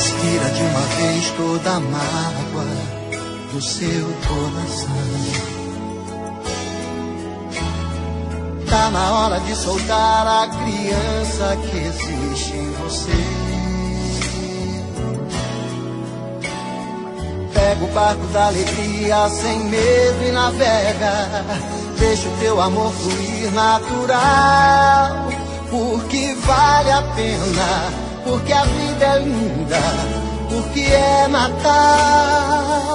Respira de uma vez toda a mágoa do seu coração. Tá na hora de soltar a criança que existe em você. Pega o barco da alegria sem medo e navega. Deixa o teu amor fluir natural, porque vale a pena, porque a vida é linda, porque é Natal.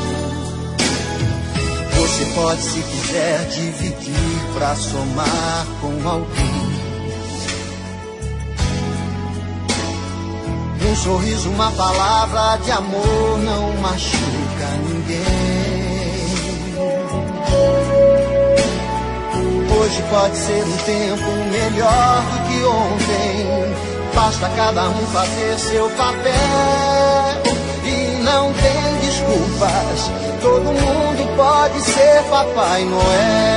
Você pode, se quiser, dividir pra somar com alguém. Um sorriso, uma palavra de amor não machuca ninguém. Hoje pode ser um tempo melhor do que ontem. Basta cada um fazer seu papel e não tem desculpas. Todo mundo pode ser Papai Noel.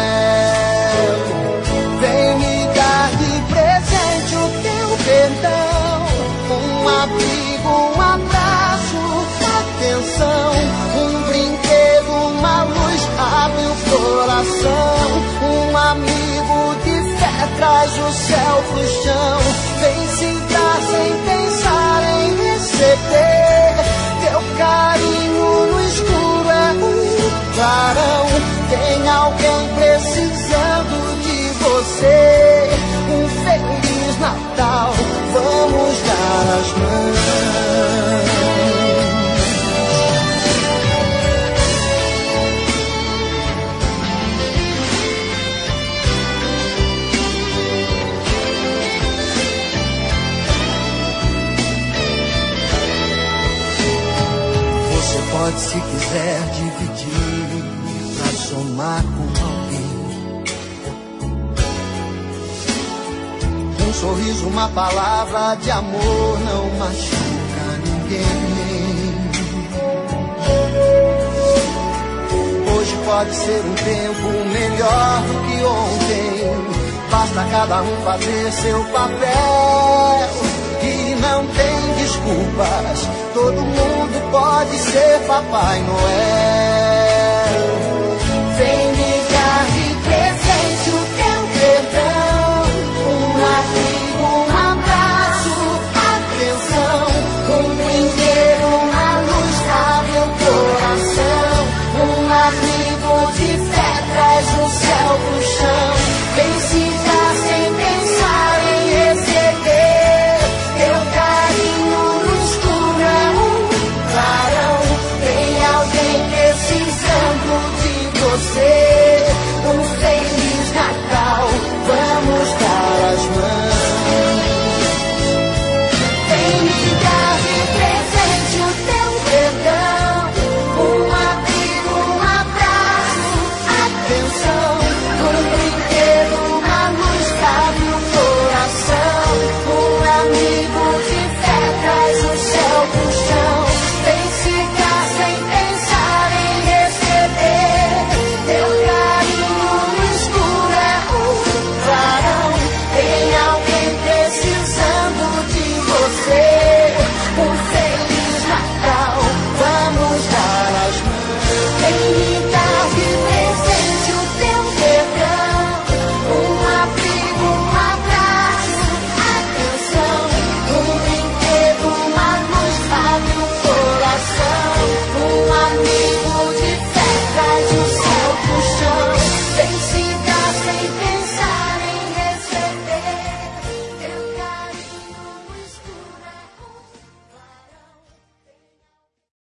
Vem me dar de presente o teu perdão, um abrigo, um abraço, atenção, um brinquedo, uma luz, abre o coração. Um amigo de fé traz o céu pro chão. Vem se dar sem pensar em receber. Teu carinho no escuro é um clarão. Tem alguém precisando de você. Um Feliz Natal, vamos dar as mãos. Você pode, se quiser, dividir pra somar com alguém. Um sorriso, uma palavra de amor não machuca ninguém. Hoje pode ser um tempo melhor do que ontem. Basta cada um fazer seu papel e não tem desculpas. Todo mundo pode ser Papai Noel.